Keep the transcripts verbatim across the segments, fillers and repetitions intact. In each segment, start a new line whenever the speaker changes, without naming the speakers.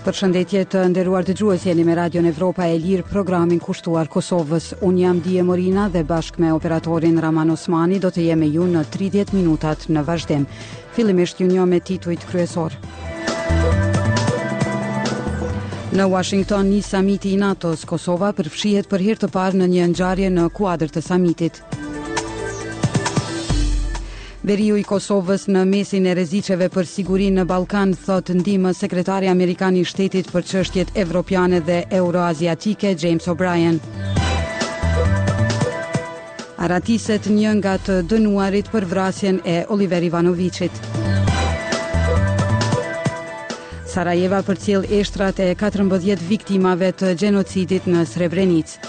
Përshëndetje të nderuar dëgjues, jeni me Radion Evropa e Lirë, programin kushtuar Kosovës. Unë jam Dije Morina dhe bashkë me operatorin Raman Osmani do të jemi ju në tridhjetë minutat në vazhdim. Fillimisht ju njoh me titujt kryesor. Në Washington nis samiti i NATO-s, Kosova përfshihet për herë të parë në një ngjarje në kuadër të samitit. Veriu i Kosovës në mesin e rreziqeve për sigurinë në Ballkan, thot ndihmë sekretari amerikan i shtetit për çështjet evropiane dhe euroaziatike James O'Brien. Aratiset një nga të dënuarit për vrasjen e Oliver Ivanovicit. Sarajeva përcjell eshtrat e katërmbëdhjetë viktimave të gjenocidit në Srebrenicë.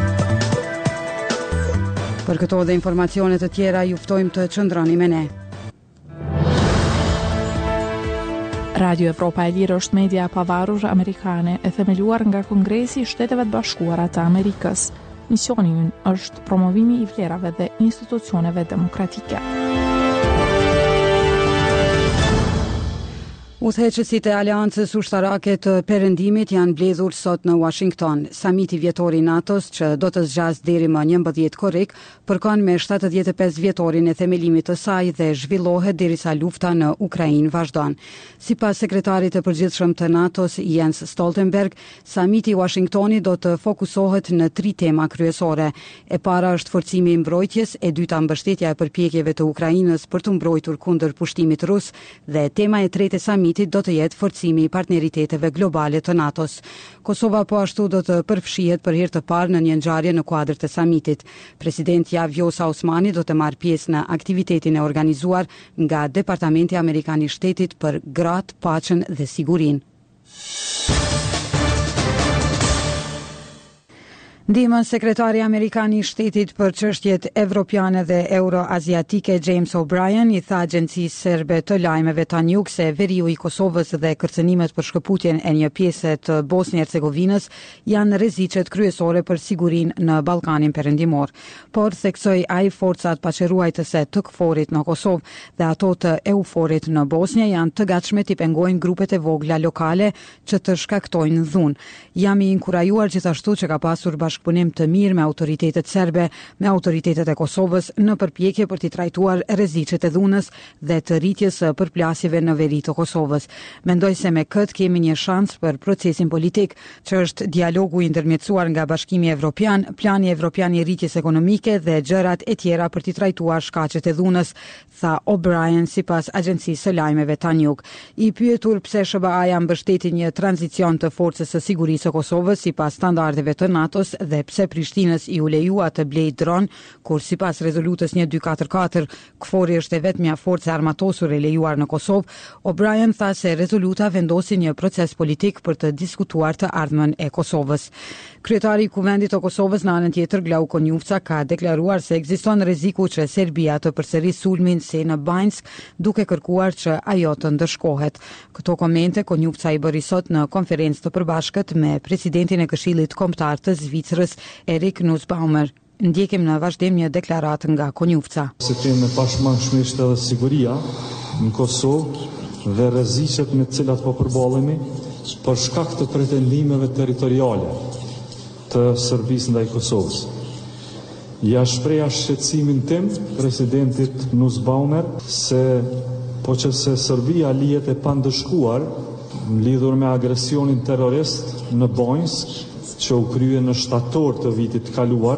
Për këto dhe informacione të tjera ju ftojmë të qëndroni me ne.
Radio Evropa e Lirë është media e pavarur amerikane e themeluar nga Kongresi i Shteteve të Bashkuara të Amerikës. Misioni i ynë është promovimi i vlerave dhe institucioneve demokratike.
Udhëheqësit e Aleancës Ushtarake të Perëndimit janë mbledhur sot në Washington. Samiti vjetor i NATO-s, që do të zgjas deri më njëmbëdhjetë korrik, përkon me shtatëdhjetë e pesë vjetorin e themelimit të saj dhe zhvillohet derisa lufta në Ukrainë vazhdon. Sipas sekretarit të përgjithshëm të NATO-s Jens Stoltenberg, samiti i Washingtonit do të fokusohet në tri tema kryesore. E para është forcimi i mbrojtjes, e dyta mbështetja e përpjekjeve të Ukrainës për të mbrojtur kundër pushtimit rus dhe tema e tretë e samitit do të jetë forcimi i partneriteteve globale të NATO-s. Kosova po ashtu do të përfshihet për herë të parë në një ngjarje në kuadër të samitit. Presidentja Vjosa Osmani do të marrë pjesë në aktivitetin e organizuar nga Departamenti Amerikan i Shtetit për gratë, paqen dhe sigurinë. Ndihmë sekretari amerikan i shtetit për çështjet evropiane dhe euroaziatike James O'Brien i tha agjencisë serbe të lajmeve Tanjug se veriu i Kosovës dhe kërcënimet për shkëputjen e një pjese të Bosnjë-Hercegovinës janë rreziqet kryesore për sigurinë në Ballkanin Perëndimor. Por theksoi ai forcat paqëruajtëse të KFOR-it në Kosovë dhe ato të EUFOR-it në Bosnjë janë të gatshme t'i pengojnë grupet e vogla lokale që të shkaktojnë dhunë. Jam i inkurajuar gjithashtu që ka pasur bashkëpunim të mirë me autoritetet serbe, me autoritetet e Kosovës në përpjekje për t'i trajtuar rreziqet e dhunës dhe të rritjes së përplasjeve në veri të Kosovës. Mendoj se me këtë kemi një shans për procesin politik, që është dialogu i ndërmjetësuar nga Bashkimi Evropian, plani evropian i rritjes ekonomike dhe gjërat e tjera për t'i trajtuar shkaqet e dhunës, tha O'Brien sipas agjencisë së lajmeve Tanjug. I pyetur pse S B A-ja mbështeti një tranzicion të forcës së sigurisë së Kosovës sipas standardeve të NATO-s dhe pse Prishtinës i u lejua të blej dron, kur sipas rezolutës një dy katër katër KFOR-i është e vetmja forcë armatosur e lejuar në Kosovë, O'Brien tha se rezoluta vendosi një proces politik për të diskutuar të ardhmen e Kosovës. Kryetari i Kuvendit të Kosovës në anën tjetër, Glauko Njufca, ka deklaruar se ekziston rreziku që Serbia të përsërisë sulmin si në Banjsk, duke kërkuar që ajo të ndëshkohet. Këto komente Konjufca i bëri sot në konferencë të përbashkët me presidentin e Këshillit Kombëtar të Zvicrës, Erik Nussbaumer. Ndjekim në vazhdim një deklaratë nga Konjufca.
Se kemi pashmangshmisht edhe siguria në Kosovë dhe rreziqet me të cilat po përballemi për shkak të pretendimeve territoriale të Serbisë ndaj Kosovës. Ja shpreha shqetësimin tim presidentit Nussbaumer se po që se Serbia lihet e pandëshkuar lidhur me agresionin terrorist në Banjsk, që u krye në shtator të vitit të kaluar,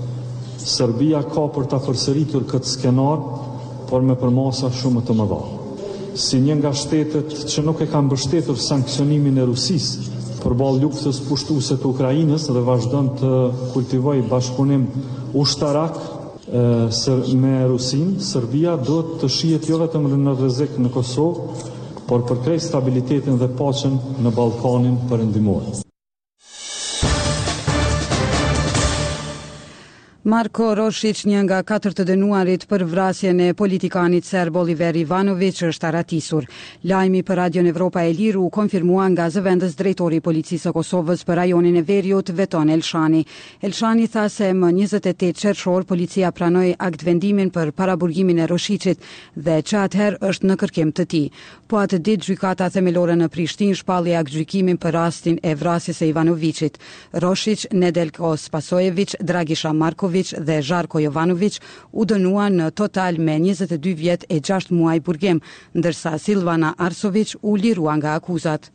Serbia ka për ta përsëritur këtë skenar, por me përmasa shumë të mëdha. Si një nga shtetet që nuk e kanë mbështetur sankcionimin e Rusisë përballë luftës pushtuese të Ukrainës dhe vazhdon të kultivojë bashkëpunim ushtarak e, me Rusinë, Serbia do të shihet jo vetëm në rrezik në Kosovë, por për krejt stabilitetin dhe paqen në Ballkanin Perëndimor.
Marko Roshic, një nga katër të dënuarit për vrasjen e politikanit serb Oliver Ivanovic, është aratisur. Lajmi për Radion Evropa e Lirë u konfirmua nga zëvendës drejtori i policisë së Kosovës për rajonin e Veriut, Veton Elshani. Elshani tha se më njëzet e tetë qershor policia pranoi akt vendimin për paraburgimin e Roshicit dhe që atëherë është në kërkim të tij. Po atë ditë gjykata themelore në Prishtinë shpalli akt gjykimin për rastin e vrasjes së Ivanovicit. Roshic, Nedeljko Spasojevic, Dragisha Markovic dhe Žarko Jovanovic u dënuan në total me njëzet e dy vjet e gjashtë muaj burgim, ndërsa Silvana Arsovic u lirua nga akuzat.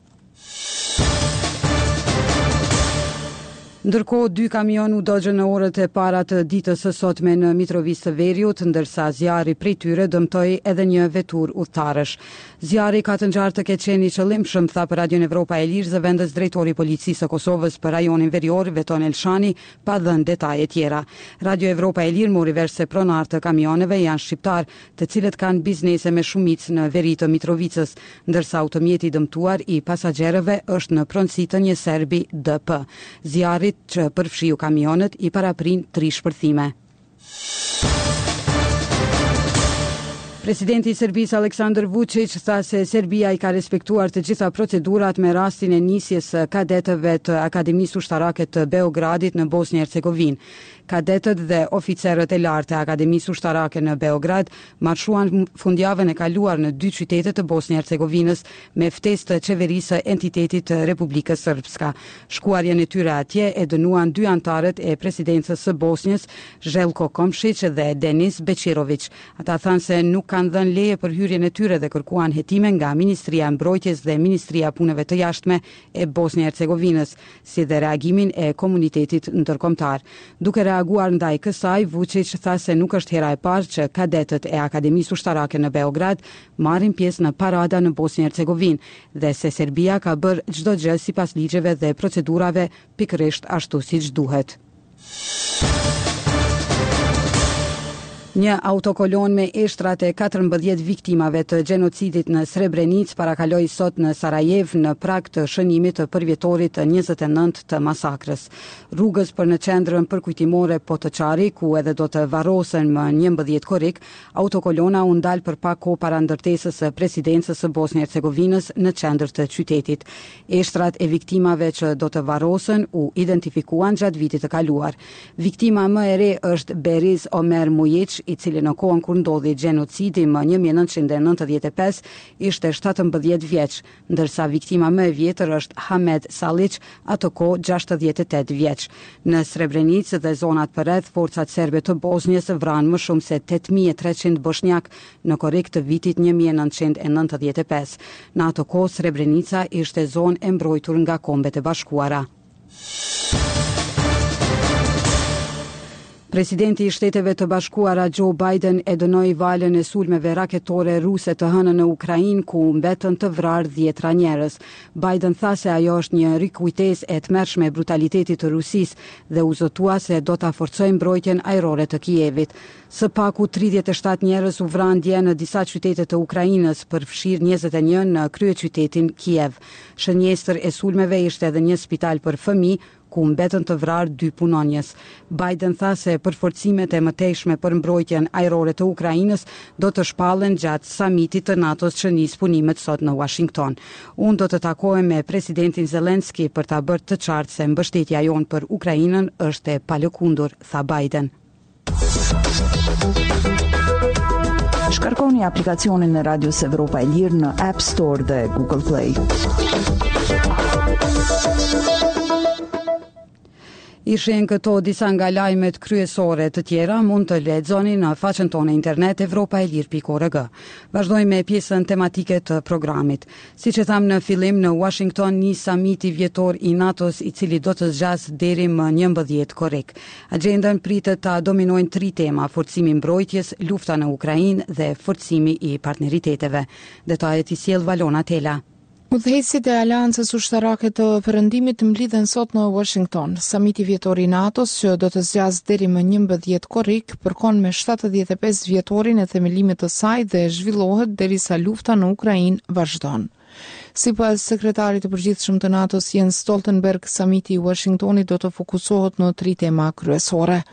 Ndërkohë, dy kamion u dogjën në orët e para të ditës së sotme në Mitrovic të Veriut, ndërsa zjarri prej tyre dëmtoi edhe një vetur udhëtarësh. Zjarri ka të ngjarë të ketë qenë i qëllimshëm, tha për Radion Evropa e Lirë zëvendës drejtori i policisë së Kosovës për rajonin verior, Veton Elshani, pa dhënë detaje tjera. Radio Evropa e Lirë mori vesh se pronar të kamioneve janë shqiptar, të cilët kanë biznese me shumicë në veri të Mitrovicës, ndërsa automjeti dëmtuar i pasagerëve është në pronësi të një serbi D P. Zjarri që përfshiu kamionet i paraprin tri shpërthime. Presidenti i Serbisë Aleksandar Vučić tha se Serbia i ka respektuar të gjitha procedurat me rastin e nisjes së kadetëve të Akademisë Ushtarake të Beogradit në Bosnjë Hercegovinë. Kadetët dhe oficerët e lartë të Akademisë Ushtarake në Beograd marshuan fundjavën e kaluar në dy qytete të Bosnjë Hercegovinës me ftesë të qeverisë së entitetit të Republikës Srpska. Shkuarjen e tyre atje e dënuan dy antarët e presidencës së Bosnjës, Željko Komšić dhe Denis Beqirović. Ata thanë se nuk kanë dhënë leje për hyrjen e tyre dhe kërkuan hetime nga Ministria e Mbrojtjes dhe Ministria e Punëve të Jashtme e Bosnjë Hercegovinës, si dhe reagimin e komunitetit ndërkombëtar. Duke reaguar ndaj kësaj, Vučić tha se nuk është hera e parë që kadetët e Akademisë Ushtarake në Beograd marrin pjesë në parada në Bosnjë Hercegovinë dhe se Serbia ka bërë çdo gjë sipas ligjeve dhe procedurave pikërisht ashtu siç duhet. Një autokolon me eshtrat e katërmbëdhjetë viktimave të gjenocidit në Srebrenic parakaloi sot në Sarajev në prag të shënimit të përvjetorit të njëzet e nëntë të masakrës. Rrugës për në qendrën përkujtimore Potocari, ku edhe do të varrosen më njëmbëdhjetë korrik, autokolona u ndal për pak kohë para ndërtesës së presidencës së Bosnjë Hercegovinës në qendër të qytetit. Eshtrat e viktimave që do të varrosen u identifikuan gjatë vitit të kaluar. Viktima më e re është Beriz Omer Mujic, i cili në kohën kur ndodhi gjenocidi më një mijë e nëntëqind e nëntëdhjetë e pesë ishte shtatëmbëdhjetë vjeç, ndërsa viktima më e vjetër është Hamed Salic, ato kohë gjashtëdhjetë e tetë vjeç. Në Srebrenicë dhe zonat përreth, forcat serbe të Bosnjës vranë më shumë se tetë mijë e treqind bosnjak në korrik të vitit një mijë e nëntëqind e nëntëdhjetë e pesë. Në ato kohë Srebrenica ishte zonë e mbrojtur nga Kombet e Bashkuara. Presidenti i Shteteve të Bashkuara Joe Biden e dënoi valën e sulmeve raketore ruse të hënën në Ukrainë, ku mbetën të vrarë dhjetra njerëz. Biden tha se ajo është një rikujtesë e tmerrshme e brutalitetit të Rusisë dhe u zotua se do ta forcojë mbrojtjen ajrore të Kijevit. Së paku tridhjetë e shtatë njerëz u vranë dje në disa qytete të Ukrainës, përfshirë njëzet e një në kryeqytetin Kiev. Shënjestër e sulmeve ishte edhe një spital për fëmijë, ku mbetën të vrarë dy punonjës. Biden tha se përforcimet e mëtejshme për mbrojtjen ajrore të Ukrainës do të shpallen gjatë samitit të NATO-s që nis punimet sot në Washington. Unë do të takohem me presidentin Zelenski për ta bërë të qartë se mbështetja jonë për Ukrainën është e palëkundur, tha Biden.
Shkarkoni aplikacionin e Radios Evropa e Lirë në App Store dhe Google Play.
Ishin këto disa nga lajmet kryesore, të tjera mund të lexoni në faqen tonë internet evropa e lirë pikë org. Vazhdojmë me pjesën tematike të programit. Siç e tham në fillim, në Washington nis samiti vjetor i NATO-s, i cili do të zgjas deri më njëmbëdhjetë korrik. Agjendën pritet ta dominojnë tri tema: forcimi i mbrojtjes, lufta në Ukrainë dhe forcimi i partneriteteve. Detajet i sjell Valona Tela.
Udhëheqësit e Aleancës Ushtarake të Perëndimit mblidhen sot në Washington. Samiti vjetor i NATO-s, që do të zgjas deri më njëmbëdhjetë korrik, përkon me shtatëdhjetë e pesë vjetorin e themelimit të saj dhe zhvillohet derisa lufta në Ukrainë vazhdon. Sipas sekretarit të përgjithshëm të NATO-s Jens Stoltenberg, samiti i Washingtonit do të fokusohet në tri tema kryesore: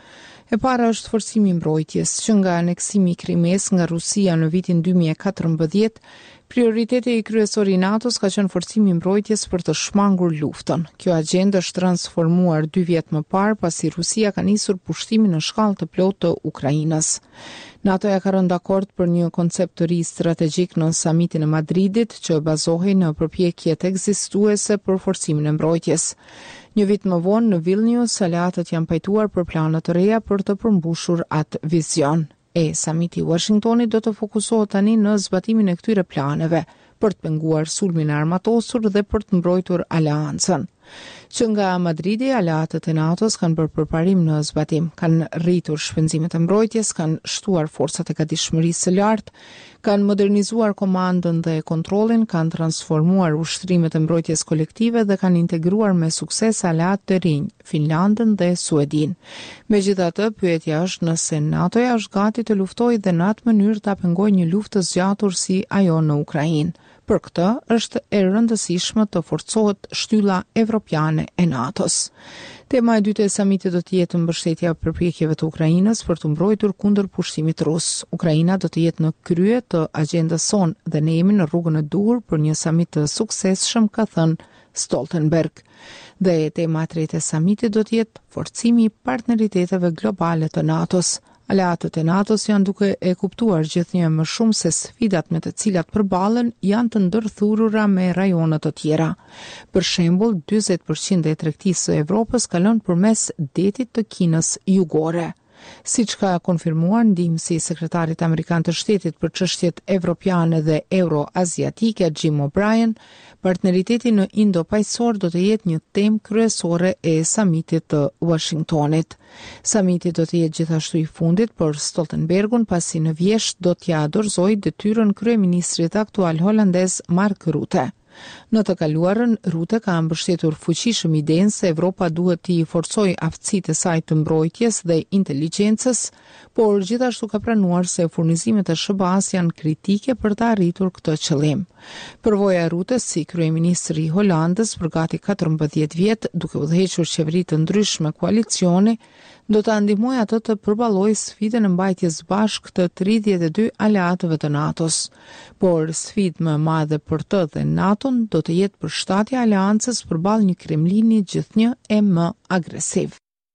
E para është forcimi i mbrojtjes, që nga aneksimi i Krimes nga Rusia në vitin dy mijë e katërmbëdhjetë, prioriteti i kryesor i NATO-s ka qenë forcimi i mbrojtjes për të shmangur luftën. Kjo agjendë është transformuar dy vjet më parë pasi Rusia ka nisur pushtimin në shkallë të plotë të Ukrainës. NATO-ja ka rënë dakord për një koncept të ri strategjik në samitin e Madridit që bazohej në përpjekjet ekzistuese për forcimin e mbrojtjes. Një vit më vonë në Vilnius, aleatët janë pajtuar për plane të reja për të përmbushur atë vizion. E samiti i Washingtonit do të fokusohet tani në zbatimin e këtyre planeve, për të penguar sulmin e armatosur dhe për të mbrojtur aleancën. Që nga Madridi, aleatët e NATO-s kanë bërë përparim në zbatim, kanë rritur shpenzimet e mbrojtjes, kanë shtuar forcat e gatishmërisë së lartë, kanë modernizuar komandën dhe kontrollin, kanë transformuar ushtrimet e mbrojtjes kolektive dhe kanë integruar me sukses aleatë të rinj, Finlandën dhe Suedin. Megjithatë, pyetja është nëse NATO-ja është gati të luftojë dhe në atë mënyrë ta pengojë një luftë të zgjatur si ajo në Ukrainë. Për këtë është e rëndësishme të forcohet shtylla evropiane e NATO-s. Tema e dytë e samitit do të jetë mbështetja e përpjekjeve të Ukrainës për të mbrojtur kundër pushtimit rus. Ukraina do të jetë në krye të agjendës sonë dhe ne jemi në rrugën e duhur për një samit të suksesshëm, ka thënë Stoltenberg. Dhe tema e tretë e samitit do të jetë forcimi i partneriteteve globale të NATO-s. Aleatët e NATO-s janë duke e kuptuar gjithnjë më shumë se sfidat me të cilat përballen janë të ndërthurura me rajone të tjera. Për shembull, dyzet përqind e tregtisë së Evropës kalon përmes detit të Kinës jugore. Siç ka konfirmuar ndihmësi i sekretarit amerikan të shtetit për çështjet evropiane dhe euro-aziatike Jim O'Brien, partneriteti në Indo-Paqësor do të jetë një temë kryesore e samitit të Washingtonit. Samiti do të jetë gjithashtu i fundit për Stoltenbergun pasi në vjesht do t'ja dorëzojë detyrën kryeministrit aktual holandez Mark Rutte. Në të kaluarën, Rutte ka mbështetur fuqishëm idenë se Evropa duhet t'i forcojë aftësitë e saj të mbrojtjes dhe inteligjencës, por gjithashtu ka pranuar se furnizimet e S B A-s janë kritike për të arritur këtë qëllim. Përvoja e Ruttes si kryeministri i Holandës për gati katërmbëdhjetë vjet, duke udhëhequr qeveri të ndryshme koalicioni, do të ndihmojë atë të përballojë sfidën e mbajtjes bashkë të tridhjetë e dy aleatëve të NATO-s. Por sfidë më e madhe për të dhe NATO-n do të jetë përshtatja e aleancës përballë një Kremlini gjithnjë e më agresiv.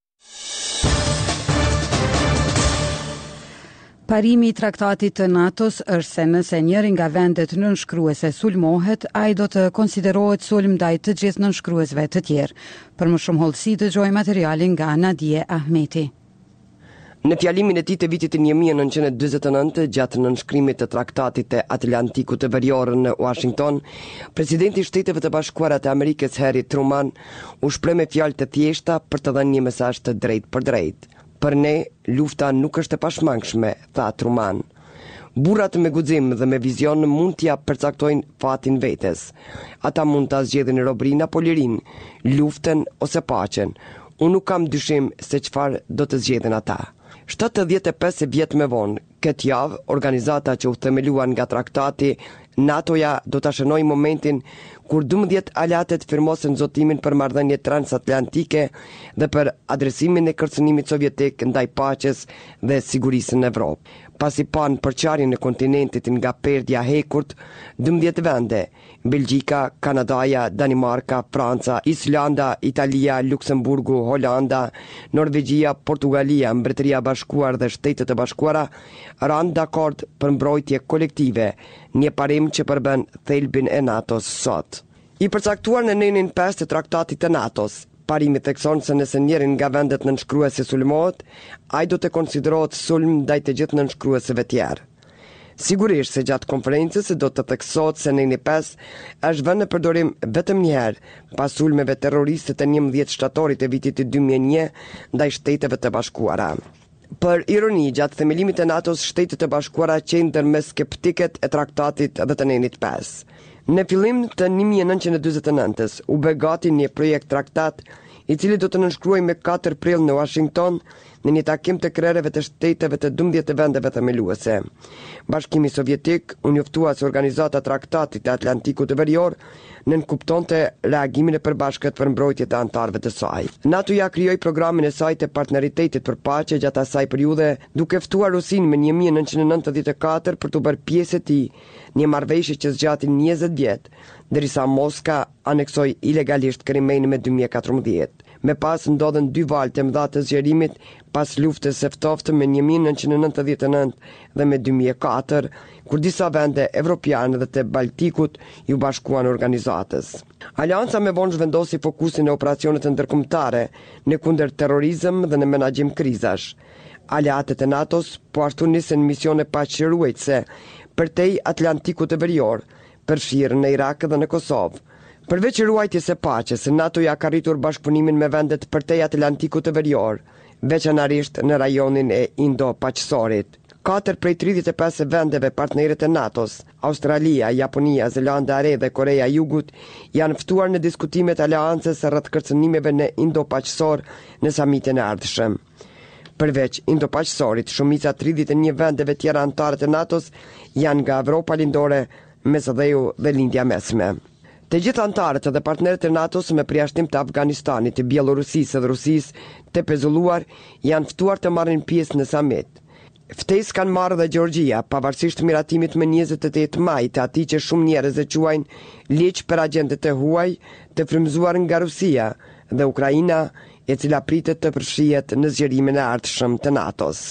Parimi i traktatit të NATO-s është se nëse njëri nga vendet nënshkruese sulmohet, ai do të konsiderohet sulm ndaj të gjithë nënshkruesve të tjerë. Për më shumë hollësi dëgjoj materialin nga Nadije Ahmeti.
Në fjalimin e tij të vitit një mijë e nëntëqind e dyzet e nëntë, gjatë nënshkrimit të traktatit të Atlantikut të Verior në Washington, presidenti i Shteteve të Bashkuara të Amerikës Harry Truman u shpreh me fjalë të thjeshta për të dhënë një mesazh të drejtë për drejtë. Për ne, lufta nuk është e pashmangshme, tha Truman. Burrat me guxim dhe me vizion mund t'ja përcaktojnë fatin vetes. Ata mund ta zgjedhin robrinë apo lirinë, luftën ose paqen. Unë nuk kam dyshim se çfarë do të zgjedhin ata. shtatëdhjetë e pesë vjet më vonë, këtë javë, organizata që u themeluan nga traktati, NATO-ja do të shënoj momentin kur dymbëdhjetë aleatët firmosen zotimin për marrëdhënie transatlantike dhe për adresimin e kërcënimit sovjetik ndaj paqes dhe sigurisë në Evropë. Pasi pan përçarjen e kontinentit nga perdja hekurt, dymbëdhjetë vende, Belgjika, Kanadaja, Danimarka, Franca, Islanda, Italia, Luksemburgu, Holanda, Norvegjia, Portugalia, Mbretëria e Bashkuar dhe Shtetet e Bashkuara ranë dakord për mbrojtje kolektive, një parim që përben thelbin e NATO-s sot. I përcaktuar në nenin pesë të traktatit të NATO-s, parimi thekson se nëse njërin nga vendet nënshkruese sulmohet, ai do të konsiderohet sulm ndaj të gjithë nënshkruesve tjerë. Sigurisht se gjatë konferencës do të theksohet se neni pesë është vënë në përdorim vetëm një herë pas sulmeve terroriste të njëmbëdhjetë shtatorit e vitit dy mijë e një ndaj Shteteve të Bashkuara. Për ironi, gjatë themelimit të NATO-s, Shtetet e Bashkuara qendrën me skeptikët e traktatit dhe të nenit pesë. Në fillim të një mijë e nëntëqind e dyzet e nëntës u bë gati një projekt traktat i cili do të nënshkruajë me katër prill në Washington në një takim të krerëve të shteteve të dymbëdhjetë vendeve themeluese. Bashkimi Sovjetik u njoftua se organizata Traktatit të Atlantikut të Verior nënkuptonte reagimin e përbashkët për mbrojtje të anëtarëve të saj. NATO ja krijoi programin e saj të partneritetit për paqe gjatë asaj periudhe, duke ftuar Rusinë më një mijë nëntëqind e nëntëdhjetë e katër për të bërë pjesë e tij një marrëveshje që zgjati njëzet vjet, derisa Moska aneksoi ilegalisht Krimein me dy mijë e katërmbëdhjetë. Me pas ndodhen dy valë të mëdha të zgjerimit pas luftës së ftoftë me një mijë nëntëqind e nëntëdhjetë e nëntë dhe me dy mijë e katër, kur disa vende evropiane dhe të Baltikut ju bashkuan organizatës. Alianca me vonë zhvendosi fokusin e operacionet ndërkombëtare në kundër terrorizëm dhe në menaxhim krizash. Aleatët e NATO-s po ashtu nisën misione paqëruese përtej Atlantikut të Verior, përfshirë në Irak dhe në Kosovë. Përveç ruajtjes së paqes, NATO-ja ka arritur bashkëpunimin me vendet përtej Atlantikut të Verior, veçanërisht në rajonin e Indo-Paqësorit. Katër prej tridhjetë e pesë vendeve partnerët e NATO-s, Australia, Japonia, Zelanda e Re dhe Korea e Jugut, janë ftuar në diskutimet e aleancës rreth kërcënimeve në Indo-Paqësor në samitin e ardhshëm. Përveç Indo-Paqësorit, shumica tridhjetë e një vendeve tjera anëtare të NATO-s janë nga Evropa Lindore, Mesdheu dhe Lindja Mesme. Të gjithë anëtarët dhe partnerët e NATO-s me përjashtim të Afganistanit, të Bielorusisë dhe Rusisë të pezulluar janë ftuar të marrin pjesë në samit. Ftesë kanë marrë dhe Gjeorgjia, pavarësisht miratimit më njëzet e tetë maj të atij që shumë njerëz e quajnë ligj për agjentet e huaj të frymëzuar nga Rusia dhe Ukraina, e cila pritet të përfshihet në zgjerimin e ardhshëm të NATO-s.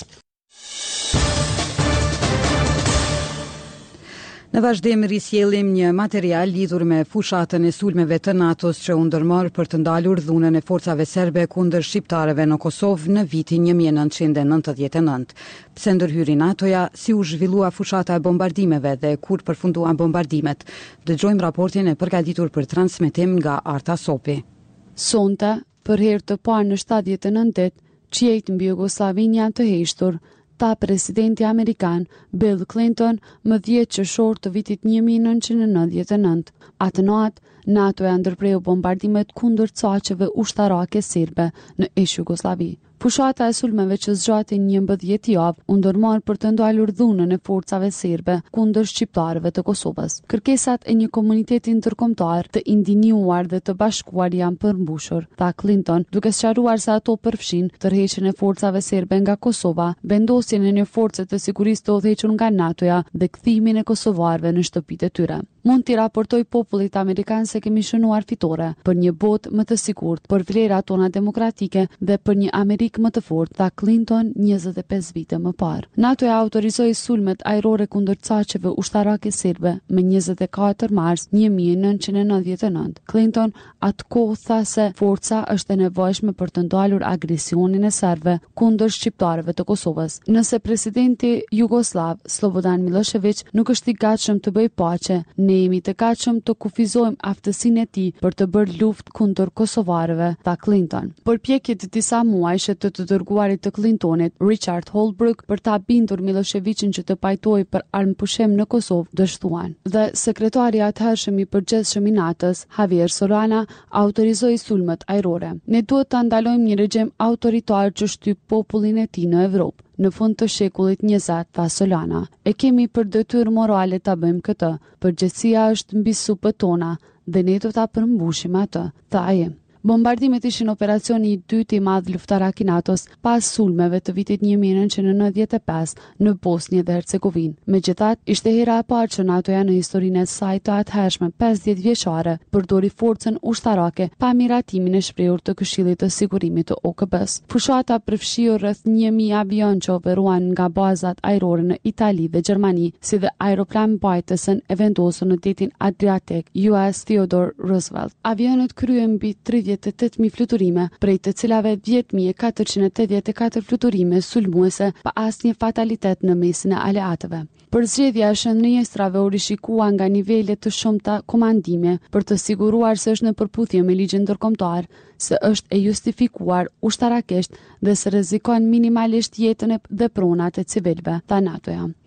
Në vazhdim risjellim një material lidhur me fushatën e sulmeve të NATO-s që u ndërmor për të ndalur dhunën e forcave serbe kundër shqiptarëve në Kosovë në vitin një mijë e nëntëqind e nëntëdhjetë e nëntë. Pse ndërhyri NATO-ja, si u zhvillua fushata e bombardimeve dhe kur përfunduan bombardimet. Dëgjojmë raportin e përgatitur për transmetim nga Arta Sopi.
Sonte, për herë të parë në shtatëdhjetë e nëntë, qiejt mbi Jugosllavin janë të heqtur. Ta presidenti Amerikan Bill Clinton më dhjetë qershor të vitit një mijë e nëntëqind e nëntëdhjetë e nëntë. Atë natë, NATO e ndërpreu bombardimet kundër caqeve ushtarake serbe në ish-Jugosllavi. Fushata e sulmeve që zgjati njëmbëdhjetë javë u ndërmor për të ndalur dhunën e forcave serbe kundër shqiptarëve të Kosovës. Kërkesat e një komuniteti ndërkombëtar të indinjuar dhe të bashkuar janë përmbushur, tha Clinton, duke sqaruar se ato përfshin tërheqjen e forcave serbe nga Kosova, vendosjen e një force të sigurisë të udhëhequr nga NATO-ja dhe kthimin e kosovarëve në shtëpitë e tyre. Mund t'i raportoj popullit amerikan se kemi shënuar fitore për një botë më të sigurt, për vlerat tona demokratike dhe për një Amerikë më të fortë, tha Clinton njëzet e pesë vite më parë. NATO e autorizoi sulmet ajrore kundër caqeve ushtarake serbe me njëzet e katër mars një mijë e nëntëqind e nëntëdhjetë e nëntë. Clinton atkohë tha se forca është e nevojshme për të ndalur agresionin e serbëve kundër shqiptarëve të Kosovës. Nëse presidenti Jugoslav Slobodan Milošević nuk është i gatshëm të bëjë paqe, ne jemi të gatshëm të kufizojmë aftësinë e tij për të bërë luftë kundër kosovarëve, tha Clinton. Përpjekjet e disa muajshe të të dërguarit të Clintonit, Richard Holbrooke, për ta bindur Miloševićin që të pajtojë për armëpushim në Kosovë, dështuan. Dhe sekretari i atëhershëm i përgjithshëm i NATO-s, Javier Solana, autorizoi sulmet ajrore. Ne duhet ta ndalojmë një regjim autoritar që shtyp popullin e tij në Evropë. Në fund të shekullit njëzet, tha Solana. E kemi për detyrë morale ta bëjmë këtë. Përgjegjësia është mbi supët tona dhe ne do ta përmbushim atë, tha ai. Bombardimet ishin operacioni i dytë i madh luftarak i NATO-s pas sulmeve të vitit një mijë e nëntëqind e nëntëdhjetë e pesë në Bosnjë dhe Hercegovinë. Megjithatë, ishte hera e parë që NATO-ja në historinë e saj të atëhershme pesëdhjetë vjeçare përdori forcën ushtarake pa miratimin e shprehur të Këshillit të Sigurimit të O K B-s. Fushata përfshi rreth një mijë avion që operuan nga bazat ajrore në Itali dhe Gjermani, si dhe aeroplan mbajtësën e vendosur në detin Adriatik U S Theodore Roosevelt. Avionët kryen mbi tridhjetë e tetë mijë fluturime, prej të cilave dhjetë mijë e katërqind e tetëdhjetë e katër fluturime sulmuese pa asnjë fatalitet në mesin e aleatëve. Për zgjedhja e shënjestrave u rishikua nga nivele të shumta komandime për të siguruar se është në përputhje me ligjin ndërkombëtar, se është e justifikuar ushtarakisht dhe se rrezikon minimalisht jetën dhe pronat e civilëve, tha NATO-ja.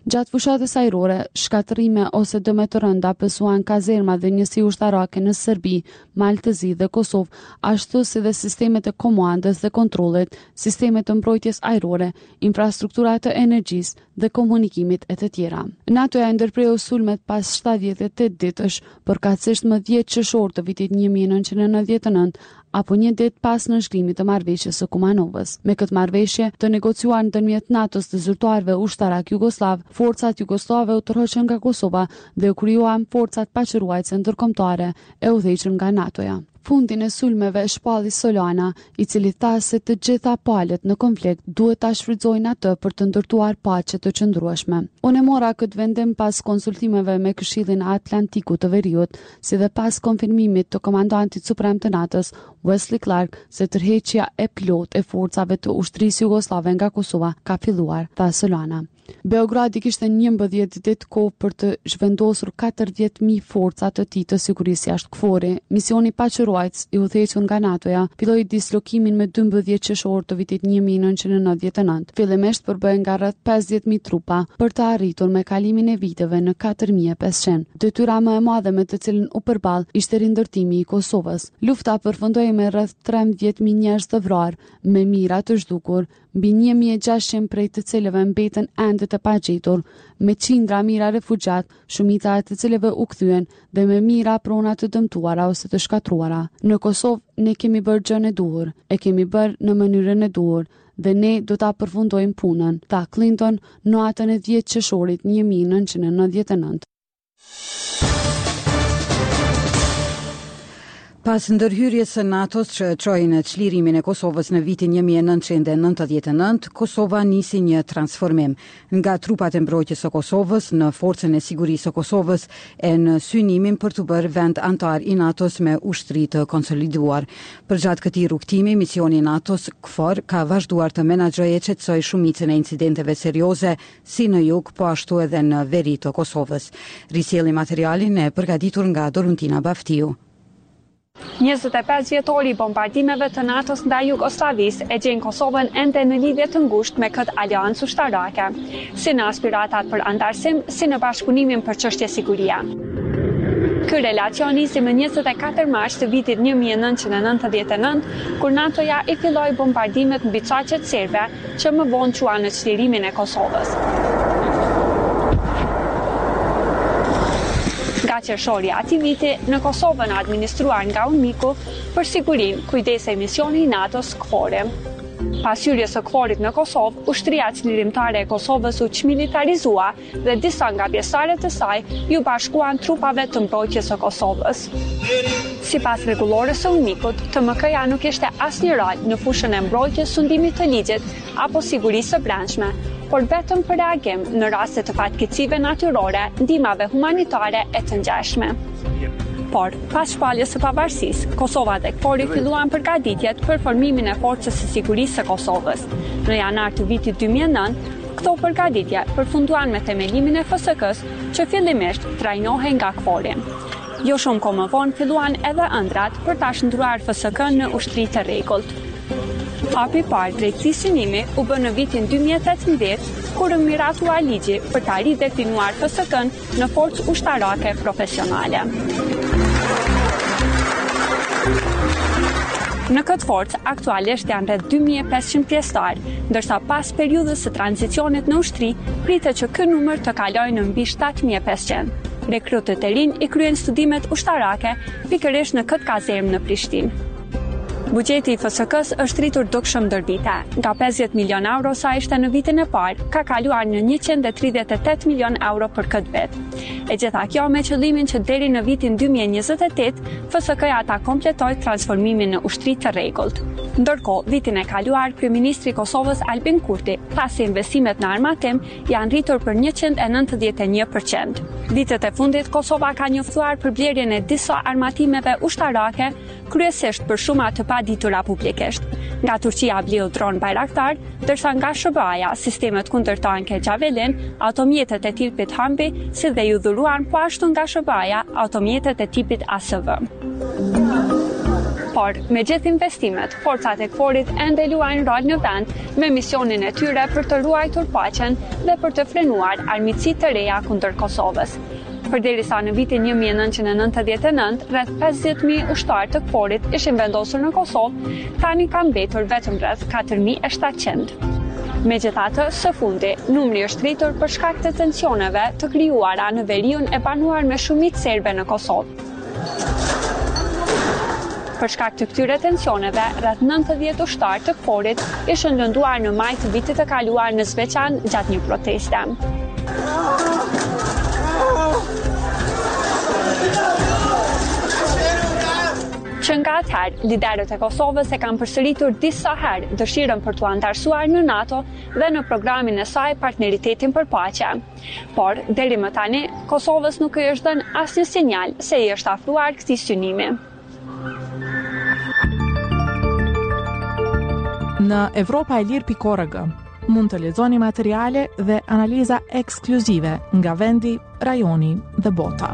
Gjatë fushatës ajrore, shkatërime ose dëme të rënda pësuan kazerma dhe njësi ushtarake në Serbi, Maltëzi dhe Kosovë, ashtu si dhe sistemet e komandës dhe kontrollet, sistemet të mbrojtjes ajrore, infrastrukturat të energjisë dhe komunikimit e të tjera. NATO-ja ndërpreu sulmet pas shtatëdhjetë e tetë ditësh, përkatësisht më dhjetë qershor të vitit një mijë e nëntëqind e nëntëdhjetë e nëntë, apo një ditë pas nënshkrimit të marrëveshjes së Kumanovës. Me këtë marrëveshje, të negociuar ndërmjet NATO-s dhe zyrtarëve ushtarak jugoslav, forcat jugoslave u tërhoqën nga Kosova dhe u krijuan forcat paqëruajtëse ndërkombëtare e udhëhequr nga NATO-ja. Fundin e sulmeve shpalli Solana, i cili tha se të gjitha palët në konflikt duhet ta shfrytëzojnë atë për të ndërtuar paqe të qëndrueshme. Unë mora këtë vendim pas konsultimeve me Këshillin e Atlantikut të Veriut, si dhe pas konfirmimit të komandantit suprem të NATO-s, Wesley Clark, se tërheqja e plot e forcave të ushtrisë jugoslave nga Kosova ka filluar, tha Solana. Beogradi kishte njëmbëdhjetë ditë kohë për të zhvendosur katërdhjetë mijë forca të tij të sigurisë jashtkufore. Misioni paqëruajtës i udhëhequr nga NATO-ja filloi dislokimin me dymbëdhjetë qershor të vitit një mijë e nëntëqind e nëntëdhjetë e nëntë. Fillimisht përbëhej nga rreth pesëdhjetë mijë trupa për të arritur me kalimin e viteve në katër mijë e pesëqind. Detyra më e madhe me të cilën u përball ishte rindërtimi i Kosovës. Lufta përfundoi me rreth trembëdhjetë mijë njerëz të vrarë, me mijëra të zhdukur, mbi një mijë e gjashtëqind prej të cilëve mbeten ende të pagjitur, me qindra mijëra refugjat, shumica e të cilëve u kthyen dhe me mijëra prona të dëmtuara ose të shkatruara. Në Kosovë ne kemi bërë gjën e duhur, e kemi bërë në mënyrën e duhur dhe ne do ta përfundojmë punën, tha Clinton në natën e dhjetë qershorit një mijë e nëntëqind e nëntëdhjetë e nëntë.
Pas ndërhyrjes së NATO-s që çoi në çlirimin e Kosovës në vitin një mijë e nëntëqind e nëntëdhjetë e nëntë, Kosova nisi një transformim nga trupat e mbrojtjes së Kosovës në Forcën e Sigurisë së Kosovës e në synimin për të bërë vend antar i NATO-s me ushtri të konsoliduar. Përgjatë këtij rrugtimi, misioni i NATO-s KFOR ka vazhduar të menaxhojë e qetësoj shumicën e incidenteve serioze si në jug, po ashtu edhe në veri të Kosovës. Risjelli materialin e përgatitur nga Doruntina Baftiu.
njëzet e pesë vjetori i bombardimeve të NATO-s ndaj Jugosllavisë e gjen Kosovën ende në lidhje të ngushtë me këtë aleancë ushtarake, si në aspiratat për antarësim, si në bashkëpunimin për çështje sigurie. Ky relacion nisi më njëzet e katër mars të vitit një mijë e nëntëqind e nëntëdhjetë e nëntë, kur NATO-ja i filloi bombardimet mbi çaqet serbe, që më vonë quan në çlirimin e Kosovës. Nga qershori i atij viti, në Kosovën administruar nga UNMIK-u, për sigurinë kujdesej misioni i NATO-s KFOR. Pas hyrjes së KFOR-it në Kosovë, ushtria çlirimtare e Kosovës u çmilitarizua dhe disa nga pjesëtarët e saj ju bashkuan trupave të mbrojtjes së Kosovës. Sipas rregullores së UNMIK-ut, T M K-ja nuk kishte asnjë rol në fushën e mbrojtjes, sundimit të ligjit apo sigurisë së brendshme, por vetëm për reagim në raste të fatkeqësive natyrore, ndihmave humanitare e të ngjashme. Por, pas shpalljes së pavarësisë, Kosova dhe KFOR-i filluan përgatitjet për formimin e Forcës së Sigurisë së Kosovës. Në janar të vitit dy mijë e nëntë, këto përgatitje përfunduan me themelimin e F S K-s, që fillimisht trajnohej nga KFOR-i. Jo shumë kohë më vonë filluan edhe ëndrat për ta shndruar F S K-n në ushtri të rregullt. Hapi i parë drejt këtij synimi u bë në vitin dy mijë e tetëmbëdhjetë, kur u miratua ligji për ta ridefinuar F S K-n në forcë ushtarake profesionale. Në këtë forcë aktualisht janë rreth dy mijë e pesëqind pjesëtar, ndërsa pas periudhës së tranzicionit në ushtri, pritet që ky numër të kalojë në mbi shtatë mijë e pesëqind. Rekrutët e rinj i kryen studimet ushtarake pikërisht në këtë kazermë në Prishtinë. Buxheti i F S K-s është rritur dukshëm ndër vite. Nga pesëdhjetë milion euro sa ishte në vitin e parë, ka kaluar në njëqind e tridhjetë e tetë milion euro për këtë vit. E gjitha kjo me qëllimin që deri në vitin dy mijë e njëzet e tetë, F S K-ja ta kompletoj transformimin në ushtri të rregullt. Ndërkohë, vitin e kaluar, kryeministri i Kosovës Albin Kurti tha se investimet në armatim janë rritur për njëqind e nëntëdhjetë e një përqind. Vitet e fundit, Kosova ka njoftuar për blerjen e disa armatimeve ushtarake, kryesisht për shuma të paditura publikisht. Nga Turqia bleu dron Bayraktar, ndërsa nga S B A-ja sistemet kundër tanke Javelin, automjetet e tipit Humvee, si dhe ju dhuruan po ashtu nga S B A-ja automjetet e tipit A S V. Por me gjithë investimet, forcat e KFOR-it ende luajnë rol në vend me misionin e tyre për të ruajtur paqen dhe për të frenuar armiqësi të reja kundër Kosovës. Përderisa në vitin një mijë e nëntëqind e nëntëdhjetë e nëntë, rreth pesëdhjetë mijë ushtarë të KFOR-it ishin vendosur në Kosovë, tani ka mbetur vetëm rreth katër mijë e shtatëqind. Megjithatë, së fundi, numri është rritur për shkak të tensioneve të krijuara në veriun e banuar me shumicë serbe në Kosovë. Për shkak të këtyre tensioneve, rreth nëntëdhjetë ushtarë të KFOR-it ishin lënduar në maj të vitit të kaluar në Zveçan gjatë një proteste. Që nga atëherë, liderët e Kosovës e kanë përsëritur disa herë dëshirën për t'u antarësuar në NATO dhe në programin e saj Partneritetin për Paqe. Por, deri më tani, Kosovës nuk i është dhënë asnjë sinjal se i është afruar këtij synimi.
Në Evropa e Lirë pikë org mund të lexoni materiale dhe analiza ekskluzive nga vendi, rajoni dhe bota.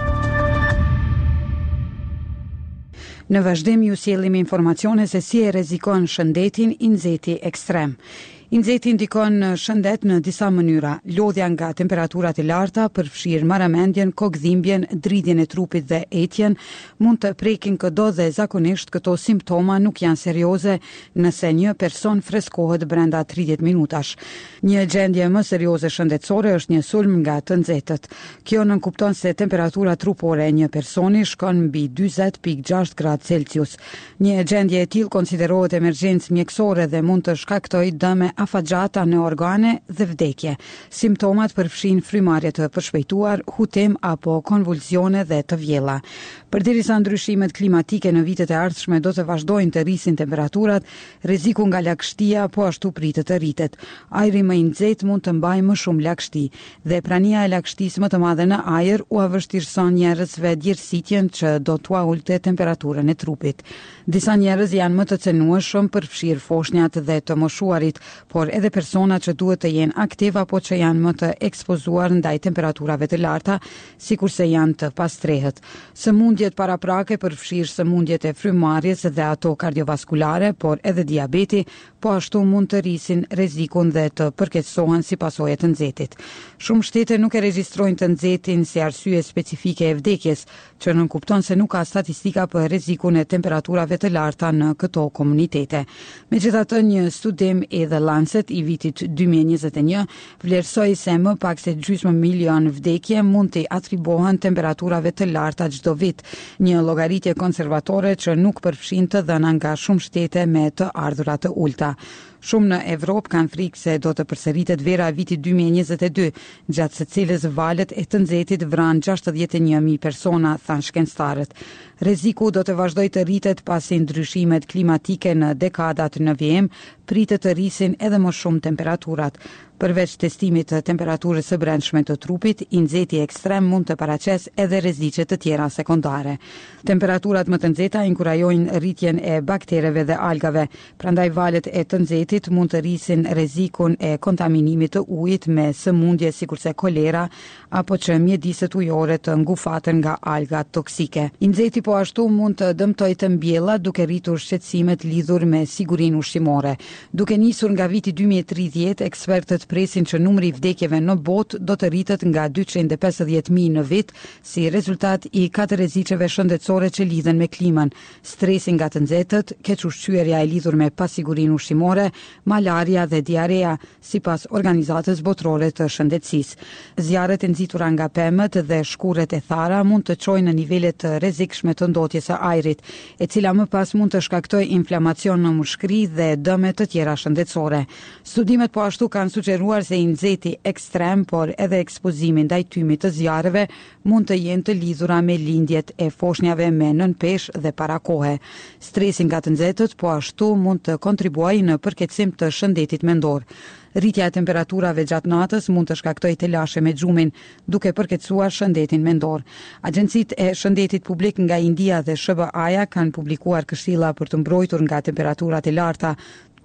Në vazhdim ju sjellim informacione se si e rrezikon shëndetin i nxehti ekstrem. I nxehti ndikon në shëndet në disa mënyra. Lodhja nga temperaturat e larta përfshir marramendjen, kokdhimbjen, dridhjen e trupit dhe etjen, mund të prekin këdo dhe zakonisht këto simptoma nuk janë serioze nëse një person freskohet brenda tridhjetë minutash. Një gjendje më serioze shëndetësore është një sulm nga të nxehtët. Kjo nënkupton se temperatura trupore e një personi shkon mbi dyzet pikë gjashtë gradë Celsius. Një gjendje e tillë konsiderohet emergjencë mjekësore dhe mund të shkaktojë dëme afagjata në organe dhe vdekje. Simptomat përfshin frymarrje të përshpejtuar, hutim apo konvulsione dhe të vjella. Përderisa ndryshimet klimatike në vitet e ardhshme do të vazhdojnë të rrisin temperaturat, rreziku nga lagështia po ashtu pritet të rritet. Ajri më i nxehtë mund të mbajë më shumë lagështi dhe prania e lagështisë më të madhe në ajër u vështirëson njerëzve djersitjen që do t'ua ulte temperaturën e trupit. Disa njerëz janë më të cenueshëm përfshir foshnjat dhe të moshuarit, por edhe persona që duhet të jenë aktiv apo që janë më të ekspozuar ndaj temperaturave të larta, sikurse janë të pastrehët. Sëmundjet paraprake përfshirë sëmundjet e frymarrjes dhe ato kardiovaskulare, por edhe diabeti, po ashtu mund të rrisin rrezikun dhe të përkeqësohen si pasojë të nxehtit. Shumë shtete nuk e regjistrojnë të nxehtin si arsye specifike e vdekjes, që nënkupton se nuk ka statistika për rrezikun e temperaturave të larta në këto komunitete. Megjithatë, një studim e The Lancet i vitit dy mijë e njëzet e një vlerësoi se më pak se gjysmë milion vdekje mund të atribuohen temperaturave të larta çdo vit, një llogaritje konservatore që nuk përfshin të dhëna nga shumë shtete me të ardhurat të ulta. Shumë në Evropë kanë frikë se do të përsëritet vera e vitit dy mijë e njëzet e dy, gjatë së cilës valet e të nxehtit vran gjashtëdhjetë e një mijë persona, thanë shkencëtarët. Rreziku do të vazhdojë të rritet pasi ndryshimet klimatike në dekadat në vijim pritet të rrisin edhe më shumë temperaturat. Përveç testimit të temperaturës së brendshme të trupit, i nxehti ekstrem mund të paraqes edhe rreziqe të tjera sekondare. Temperaturat më të nxehta inkurajojnë rritjen e baktereve dhe algave, prandaj valet e të nxehtit mund të rrisin rrezikun e kontaminimit të ujit me sëmundje sikurse kolera apo që mjediset ujore të ngufaten nga alga toksike. I nxehti po ashtu mund të dëmtojë të mbjella duke rritur shqetësimet lidhur me sigurinë ushqimore. Duke nisur nga viti dy mijë e tridhjetë, ekspertët presin që numri i vdekjeve në botë do të rritet nga dyqind e pesëdhjetë mijë në vit si rezultat i katër rreziqeve shëndetësore që lidhen me klimën: stresi nga të nxehtët, kequshqyerja e lidhur me pasigurinë ushqimore, malaria dhe diarea, sipas Organizatës Botërore të Shëndetësisë. Zjarret e nxitura nga pemët dhe shkurret e thara mund të çojnë në nivele të rrezikshme të ndotjes së ajrit, e cila më pas mund të shkaktojë inflamacion në mushkëri dhe dëme të tjera shëndetësore. Studimet po ashtu kanë sugjeruar se i nxehti ekstrem, por edhe ekspozimi ndaj tymit të zjarreve mund të jenë të lidhura me lindjet e foshnjave me nënpesh dhe parakohe. Stresi nga të nxehtët po ashtu mund të kontribuojë në përkeqësim të shëndetit mendor. Rritja e temperaturave gjatë natës mund të shkaktojë telashe me xhumin, duke përkeqësuar shëndetin mendor. Agjencitë e Shëndetit Publik nga India dhe S B A-ja kanë publikuar këshilla për të mbrojtur nga temperaturat e larta,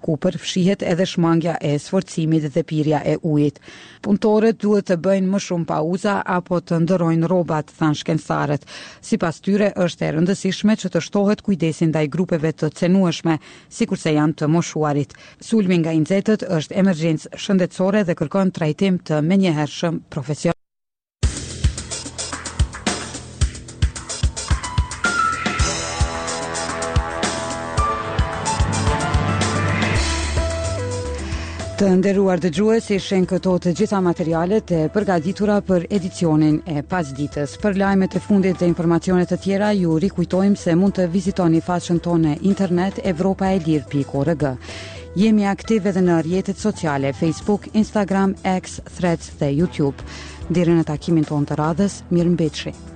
ku përfshihet edhe shmangja e sforcimit dhe pirja e ujit. Punëtorët duhet të bëjnë më shumë pauza apo të ndërrojnë rrobat, thanë shkencëtarët. Sipas tyre është e rëndësishme që të shtohet kujdesi ndaj grupeve të cenueshme, sikurse janë të moshuarit. Sulmi nga inxetët është emergjencë shëndetësore dhe kërkon trajtim të menjëhershëm profesional. Të nderuar dëgjues, ishin këto të gjitha materialet e përgatitura për edicionin e pasditës. Për lajmet e fundit dhe informacione të tjera, ju rikujtojmë se mund të vizitoni faqen tonë internet evropaelir pikë org. Jemi aktiv edhe në rrjetet sociale Facebook, Instagram, X, Threads dhe YouTube. Deri në takimin tonë të radhës, mirëmbëjtje.